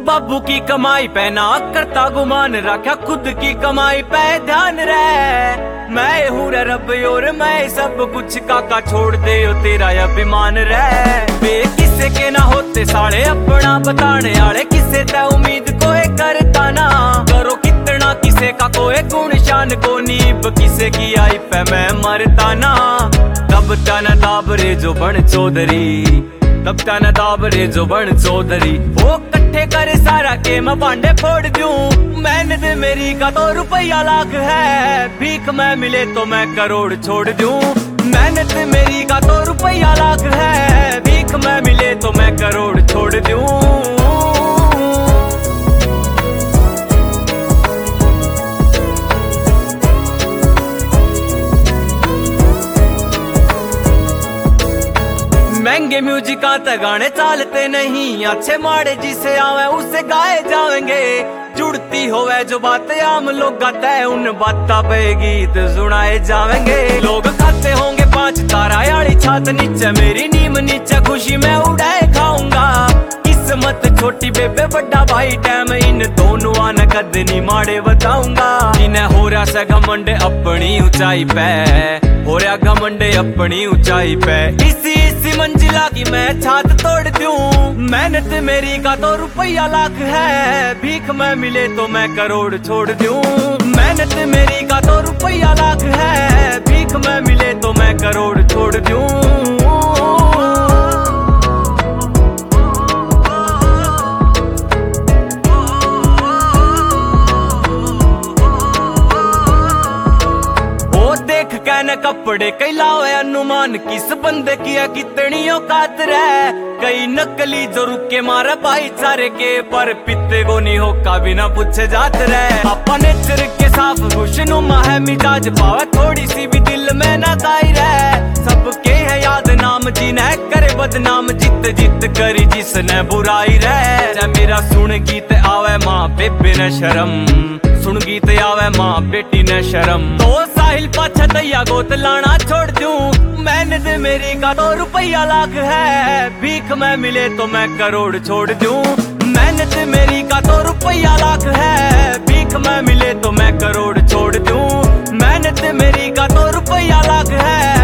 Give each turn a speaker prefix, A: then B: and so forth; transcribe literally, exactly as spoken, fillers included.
A: बाबू की कमाई पे ना करता गुमान, रखा खुद की कमाई पे ध्यान रहे। मैं हूँ रे रब और मैं सब कुछ, काका छोड़ दे ओ तेरा अभिमान रहे। बे किसे के ना होते साले अपना बताने आले, किसे ते उम्मीद कोई करता ना। करो कितना किसे का कोई गुण शान को नीब, किसे की आई पे मैं मरता ना। तब तन दाबरे जो बन चौधरी, तब तन दाबरे जो बन चौधरी। वो कट्ठे करे सारा के मैं पांडे फोड़ दूं। मेहनत मेरी का तो रुपया लाख है, भीख में मिले तो मैं करोड़ छोड़ दूं। मेहनत मेरी का तो रुपया लाख है, भीख में मिले तो मैं करोड़ छोड़ दूं। महंगे म्यूजिक आते गाने चालते नहीं, अच्छे माड़े जिसे आवे उसे गाए जाएंगे। जुड़ती होवे जो बातें आम लोग गाते हैं, उन बातों पे गीत सुनाए जाएंगे। लोग खाते होंगे पांच तारा याली छात नीचे, मेरी नीम नीचे खुशी में उड़ाए खाऊंगा। किस्मत छोटी बेबे बड़ा भाई टाइम, इन दोनों आने कद नहीं माड़े बताऊंगा। इन्हें हो रहा से घमंड अपनी ऊंचाई पे, हो रहा घमंड अपनी ऊंचाई पे। इसी इसी मंजिला की मैं छात तोड़ दूं। मेहनत मेरी का तो रुपया लाख है, भीख में मिले तो मैं करोड़ छोड़ दूं। मेहनत मेरी का तो रुपया लाख है, भीख में मिले तो मैं करोड़ छोड़ दूं। कहने कपड़े कई लावे अनुमान, किस बंदे की है कितनी औकात रहे। कई नकली जो रुके मारे भाईचारे के, पर पिते को नहीं हो कभी ना पूछे जात रहे। अपने नेचर के साफ खुशनुमा है मिजाज, पावे थोड़ी सी भी दिल में ना दाई रहे। सबके है याद नाम जिन्हें करे बदनाम, जित जित करी जिसने बुराई रहे। मेरा सुन गीत आवे माँ बेबे न शर्म, सुन गीत आवे माँ बेटी न शर्म। तो साहिल पाछा दैया गोत लाना छोड़ दूं। मेहनत मेरी का तो रुपया लाख है, भीख में मिले तो मैं करोड़ छोड़ दूं। मेहनत मेरी का तो रुपया लाख है, भीख में मिले तो मैं करोड़ छोड़ दूं। मेहनत मेरी का तो रुपया लाख है,